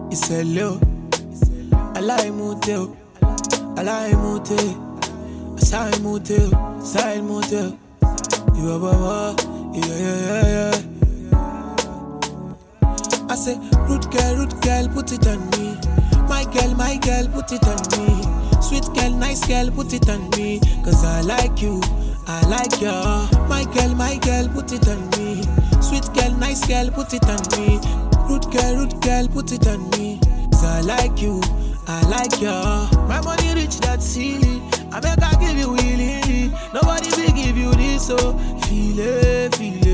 It's a low. I like motel. I like motel. Side motel. Side motel. You are baba. Yeah. I say, root girl, put it on me. My girl, put it on me. Sweet girl, nice girl, put it on me. Cause I like you, I like you. My girl, put it on me. Sweet girl, nice girl, put it on me. Root girl, put it on me. Cause I like you, I like you. My money rich, that silly. I make I give you willingly. Nobody will give you this, so feel it.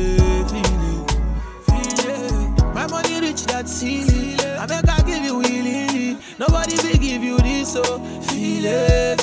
My money rich, that silly. I make I give you willingly. Nobody will give you this, so feel it.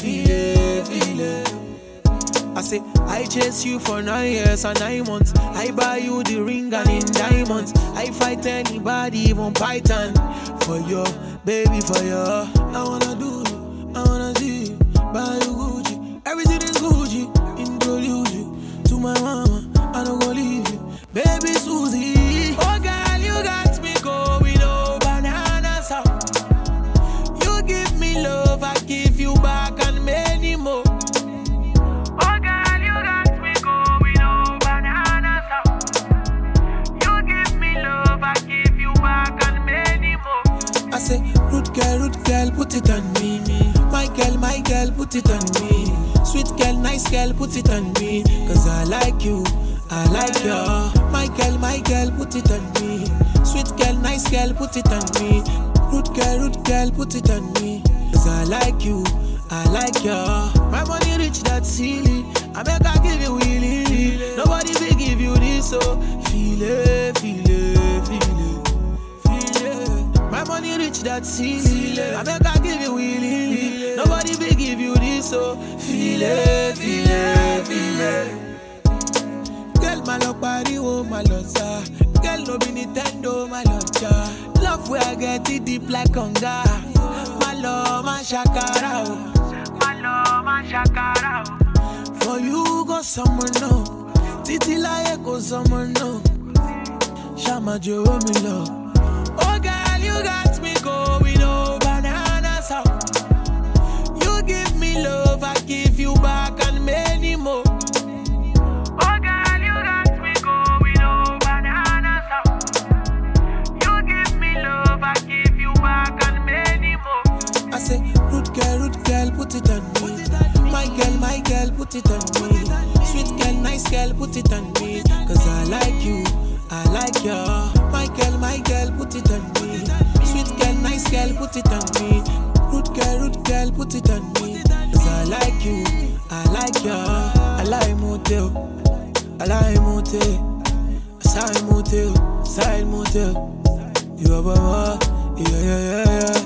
I say, I chase you for 9 years and 9 months. I buy you the ring and in diamonds. I fight anybody, even Python. For you, baby, for you. I wanna do you, I wanna see you. Buy you Gucci, everything is Gucci. Introduce you to my mama, I don't go leave you. Baby Susie, oh girl, you got me going over bananas out. You give me love, I give you back and many more. Oh girl, you got me going over bananas out. You give me love, I give you back and many more. I say, root girl, put it on me. My girl, put it on me. Sweet girl, nice girl, put it on me. Cause I like you, I like you. My girl, put it on me. Sweet girl, nice girl, put it on me. Root girl, put it on me. Cause I like you, I like you. My money rich, that silly. I make I give you willingly. Nobody will give you this, so feel it. My money rich, that silly. I make I give you willingly. Nobody will give you this, so feel it. Girl, my love party, oh my love, sir. Girl, no be Nintendo, my love, ja. Love where I get it deep like conga. My love, my shakara, oh. My love, my shakara, oh. For you go somewhere, no. Titi like go somewhere, no. Shama Joe, me love. Oh girl, you got me going over bananas out. You give me love, I give you back and many more. Oh girl, you got me going over bananas out. You give me love, I give you back and many more. I say, root girl, put it on me. My girl, put it on me. Sweet girl, nice girl, put it on me. Cause I like you, I like you. My girl, put it on me. Sweet girl, nice girl, put it on me. Root girl, put it on me. Cause I like you, I like you. I like motel, I like motel. Side motel. You are baba, yeah.